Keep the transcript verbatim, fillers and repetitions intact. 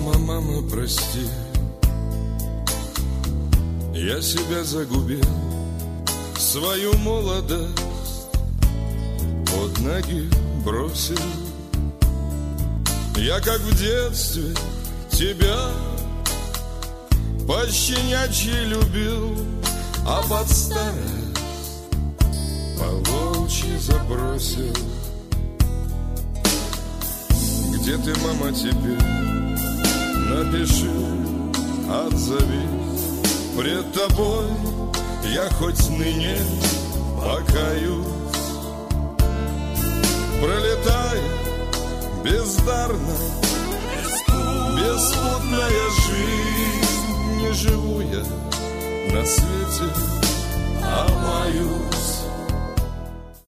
Мама, мама, прости, я себя загубил, свою молодость под ноги бросил. Я, как в детстве, тебя пощенячьи любил, а под старость по-волчьи забросил. Где ты, мама, теперь? Напиши, отзовись. Пред тобой я хоть ныне покаюсь. Пролетая бездарно, беспутная жизнь, не живу я на свете, а маюсь.